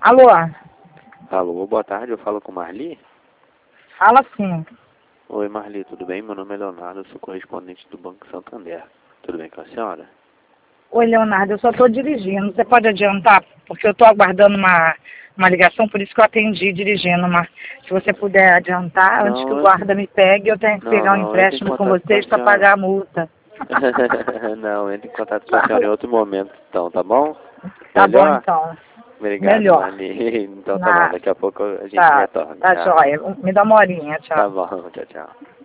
Alô? Alô, boa tarde, eu falo com Marli? Fala sim. Oi Marli, tudo bem? Meu nome é Leonardo, eu sou correspondente do Banco Santander. Tudo bem com a senhora? Oi, Leonardo, eu só estou dirigindo. Você pode adiantar? Porque eu estou aguardando uma ligação, por isso que eu atendi dirigindo. Mas se você puder adiantar, antes que o guarda me pegue, eu tenho que pegar um entre em empréstimo com contato com a vocês para senhora. pagar a multa. Não, entre em contato com a senhora em outro momento, então, tá bom? Tá bom, Melhor? então. Obrigado, Melhor. Marli. Então tá bom, daqui a pouco a gente Tá, retorna. tá Tchau. joia. Me dá uma horinha, tchau. Tá bom, tchau, tchau.